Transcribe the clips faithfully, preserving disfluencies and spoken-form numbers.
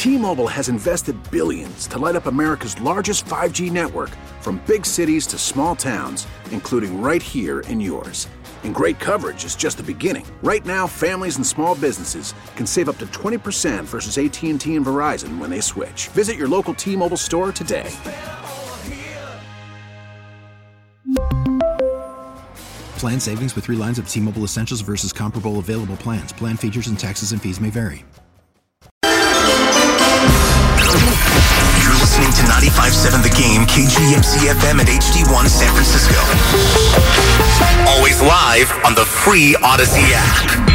T-Mobile has invested billions to light up America's largest five G network, from big cities to small towns, including right here in yours. And great coverage is just the beginning. Right now, families and small businesses can save up to twenty percent versus A T and T and Verizon when they switch. Visit your local T-Mobile store today. Plan savings with three lines of T-Mobile Essentials versus comparable available plans. Plan features and taxes and fees may vary. You're listening to ninety-five point seven The Game, K G M C F M and H D one San Francisco. Always live on the free Odyssey app.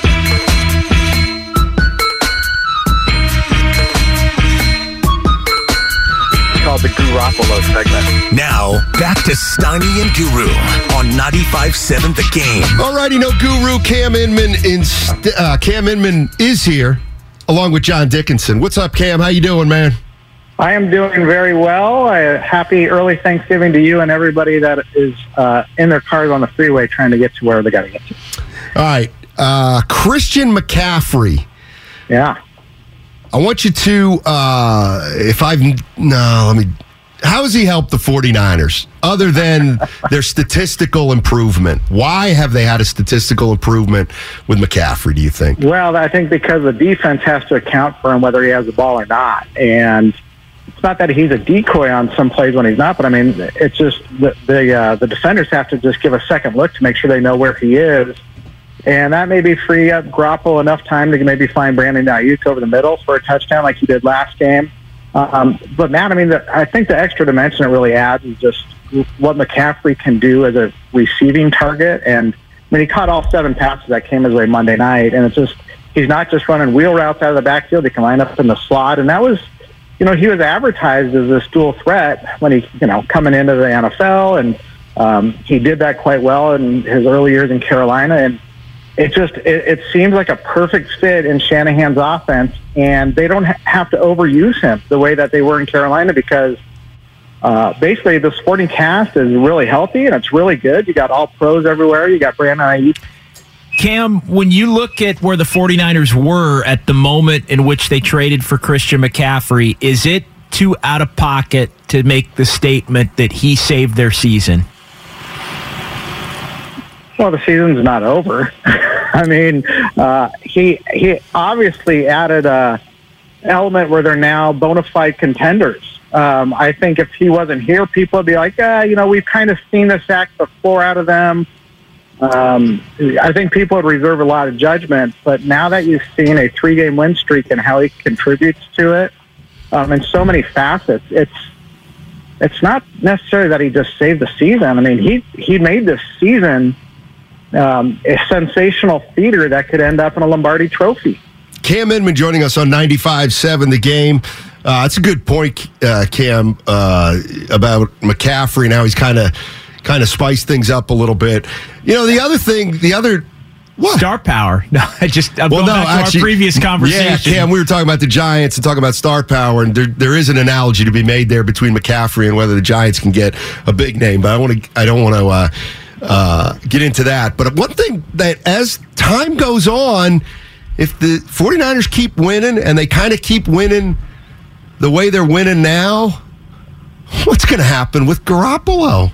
Called the Garoppolo segment. Now, back to Steiny and Guru on ninety-five point seven The Game. Alrighty, no Guru. Cam Inman, in, uh, Cam Inman is here, along with John Dickinson. What's up, Cam? How you doing, man? I am doing very well. Uh, happy early Thanksgiving to you and everybody that is uh, in their cars on the freeway trying to get to where they got to get to. All right. Uh, Christian McCaffrey. Yeah. I want you to, uh, if I've, no, let me, how has he helped the 49ers other than their statistical improvement? Why have they had a statistical improvement with McCaffrey, do you think? Well, I think because the defense has to account for him whether he has the ball or not. And it's not that he's a decoy on some plays when he's not, but I mean, it's just the the, uh, the defenders have to just give a second look to make sure they know where he is. And that maybe free up Garoppolo enough time to maybe find Brandon Ayuk over the middle for a touchdown like he did last game. Um, but, Matt, I mean, the, I think the extra dimension it really adds is just what McCaffrey can do as a receiving target. And, I mean, he caught all seven passes that came his way Monday night. And it's just he's not just running wheel routes out of the backfield. He can line up in the slot. And that was, you know, he was advertised as this dual threat when he, you know, coming into the N F L. And um, he did that quite well in his early years in Carolina. And It just it, it seems like a perfect fit in Shanahan's offense, and they don't ha- have to overuse him the way that they were in Carolina because uh, basically the sporting cast is really healthy and it's really good. You got all pros everywhere. You got Brandon Ayuk. Cam, when you look at where the 49ers were at the moment in which they traded for Christian McCaffrey, is it too out of pocket to make the statement that he saved their season? Well, the season's not over. I mean, uh, he he obviously added a element where they're now bona fide contenders. Um, I think if he wasn't here, people would be like, ah, you know, we've kind of seen the sack before out of them. Um, I think people would reserve a lot of judgment. But now that you've seen a three-game win streak and how he contributes to it um, in so many facets, it's it's not necessarily that he just saved the season. I mean, he, he made this season Um, a sensational feeder that could end up in a Lombardi trophy. Cam Inman joining us on ninety-five point seven The Game. Uh, that's a good point, uh, Cam, uh, about McCaffrey. Now he's kind of kind of spiced things up a little bit. You know, the other thing, the other... What? Star power. No, I just, I'm well, going no, back to actually, our previous conversation. Yeah, Cam, we were talking about the Giants and talking about star power, and there, there is an analogy to be made there between McCaffrey and whether the Giants can get a big name, but I want to, I don't want to... Uh, Uh, get into that. But one thing that as time goes on, if the 49ers keep winning and they kind of keep winning the way they're winning now, what's going to happen with Garoppolo?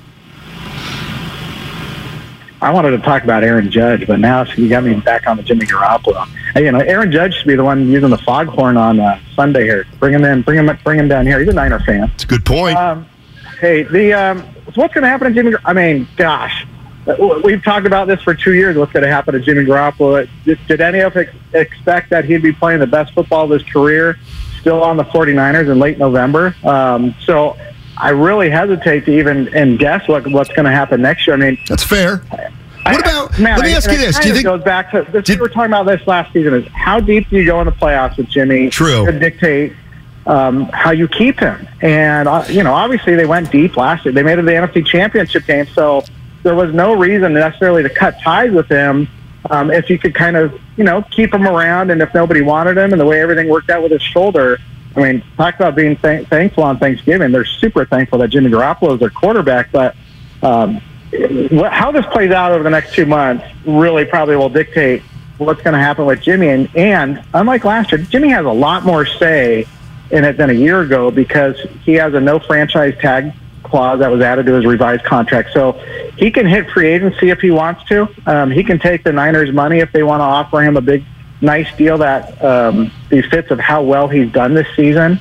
I wanted to talk about Aaron Judge, but now you got me back on the Jimmy Garoppolo. Hey, you know, Aaron Judge should be the one using the foghorn on uh, Sunday here. Bring him in, bring him, bring him down here. He's a Niner fan. It's a good point. Um, hey, the um, what's going to happen to Jimmy? I mean, gosh. We've talked about this for two years, what's going to happen to Jimmy Garoppolo. Did, did any of us expect that he'd be playing the best football of his career still on the 49ers in late November? Um, so I really hesitate to even and guess what, what's going to happen next year. I mean, that's fair. What about, I, man, let me I, ask you this. It Do you think, goes back to this, did, we were talking about this last season, is how deep do you go in the playoffs with Jimmy? True. To dictate um, how you keep him. And, uh, you know, obviously they went deep last year. They made it to the N F C Championship game, so there was no reason necessarily to cut ties with him um, if you could kind of, you know, keep him around, and if nobody wanted him and the way everything worked out with his shoulder. I mean, talk about being th- thankful on Thanksgiving. They're super thankful that Jimmy Garoppolo is their quarterback, but um, what, how this plays out over the next two months really probably will dictate what's going to happen with Jimmy. And, and unlike last year, Jimmy has a lot more say in it than a year ago because he has a no franchise tag clause that was added to his revised contract. So he can hit free agency if he wants to. Um, he can take the Niners' money if they want to offer him a big, nice deal that um, befits of how well he's done this season.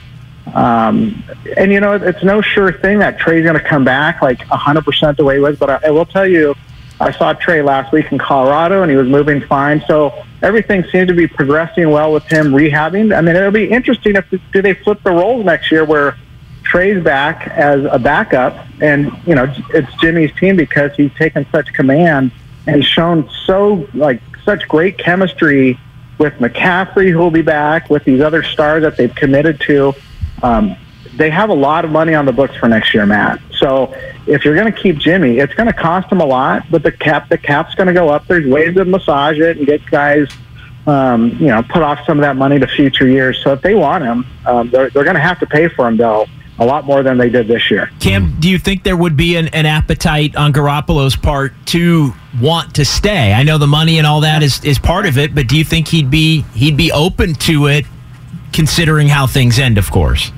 Um, and, you know, it's no sure thing that Trey's going to come back like one hundred percent the way he was. But I, I will tell you, I saw Trey last week in Colorado, and he was moving fine. So everything seemed to be progressing well with him rehabbing. I mean, it'll be interesting if do they flip the roles next year where Trey's back as a backup, and you know it's Jimmy's team because he's taken such command and shown so like such great chemistry with McCaffrey, who will be back, with these other stars that they've committed to. Um, they have a lot of money on the books for next year, Matt. So if you're going to keep Jimmy, it's going to cost them a lot, but the cap the cap's going to go up. There's ways to massage it and get guys, um, you know, put off some of that money to future years. So if they want him, um, they're, they're going to have to pay for him, though, a lot more than they did this year. Cam, do you think there would be an, an appetite on Garoppolo's part to want to stay? I know the money and all that is, is part of it, but do you think he'd be he'd be open to it, considering how things end, of course?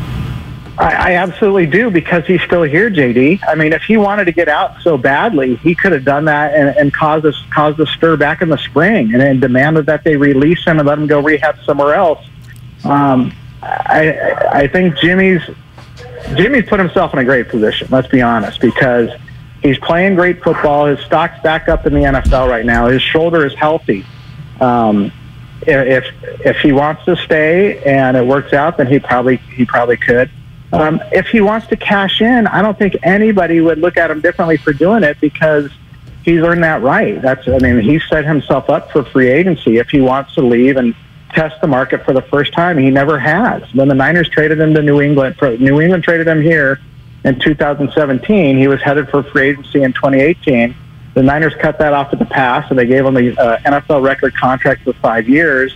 I, I absolutely do, because he's still here, J D. I mean, if he wanted to get out so badly, he could have done that and, and caused a, caused a stir back in the spring and, and demanded that they release him and let him go rehab somewhere else. Um, I, I think Jimmy's Jimmy's put himself in a great position, let's be honest, because he's playing great football. His stock's back up in the N F L right now. His shoulder is healthy. Um, if if he wants to stay and it works out, then he probably he probably could. Um, if he wants to cash in, I don't think anybody would look at him differently for doing it, because he's earned that right. That's I mean, he set himself up for free agency. If he wants to leave and test the market for the first time, he never has. When the Niners traded him to New England, New England traded him here in two thousand seventeen. He was headed for free agency in twenty eighteen. The Niners cut that off at the pass, and they gave him the uh, N F L record contract for five years,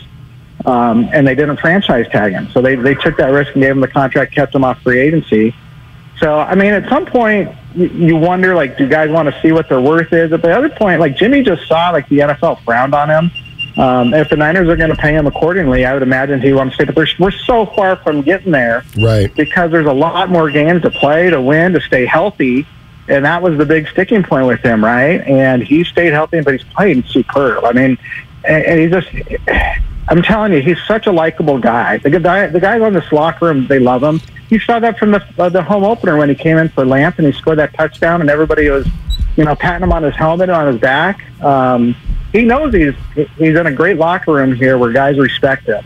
um, and they didn't franchise tag him. So they, they took that risk and gave him the contract, kept him off free agency. So, I mean, at some point, you, you wonder, like, do guys want to see what their worth is? At the other point, like, Jimmy just saw, like, the N F L frowned on him. Um, if the Niners are going to pay him accordingly, I would imagine he wants to stay. But we're so far from getting there, right? Because there's a lot more games to play, to win, to stay healthy, and that was the big sticking point with him, right? And he stayed healthy, but he's played superb. I mean, and, and he just, I'm telling you, he's such a likable guy. The guy, the guys on this locker room, they love him. You saw that from the uh, the home opener when he came in for Lance and he scored that touchdown, and everybody was, you know, patting him on his helmet and on his back. Um, He knows he's he's in a great locker room here where guys respect him.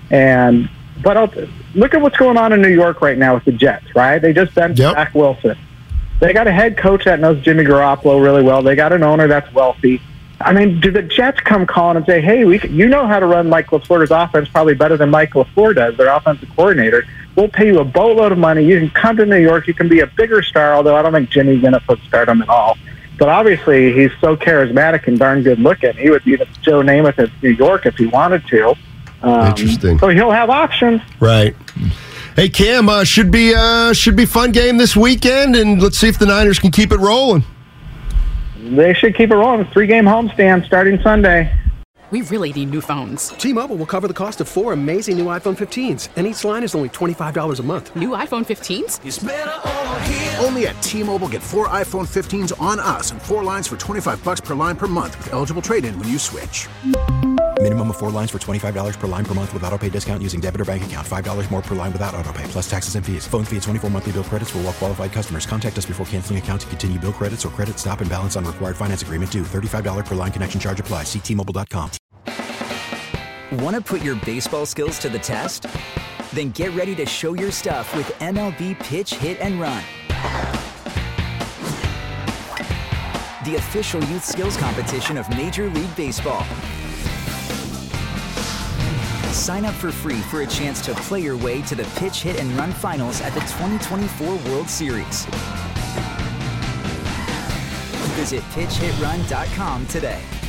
And but I'll, look at what's going on in New York right now with the Jets, right? They just benched yep. Zach Wilson. They got a head coach that knows Jimmy Garoppolo really well. They got an owner that's wealthy. I mean, do the Jets come calling and say, hey, we you know how to run Mike LaFleur's offense probably better than Mike LaFleur does, their offensive coordinator. We'll pay you a boatload of money. You can come to New York. You can be a bigger star, although I don't think Jimmy's going to put stardom at all. But obviously, he's so charismatic and darn good looking. He would be the Joe Namath of New York if he wanted to. Um, Interesting. So he'll have options. Right. Hey, Cam, uh, should be uh, should be fun game this weekend, and let's see if the Niners can keep it rolling. They should keep it rolling. Three-game homestand starting Sunday. We really need new phones. T-Mobile will cover the cost of four amazing new iPhone fifteens, and each line is only twenty-five dollars a month. New iPhone fifteens? It's better over here. Only at T-Mobile, get four iPhone fifteens on us and four lines for twenty-five bucks per line per month with eligible trade-in when you switch. Minimum of four lines for twenty-five dollars per line per month with autopay discount using debit or bank account. five dollars more per line without autopay, plus taxes and fees. Phone fee at twenty-four monthly bill credits for well-qualified customers. Contact us before canceling account to continue bill credits or credit stop and balance on required finance agreement due. thirty-five dollars per line connection charge applies. See T Mobile dot com. Want to put your baseball skills to the test? Then get ready to show your stuff with M L B Pitch, Hit, and Run. The official youth skills competition of Major League Baseball. Sign up for free for a chance to play your way to the Pitch, Hit, and Run finals at the twenty twenty-four World Series. Visit pitch hit run dot com today.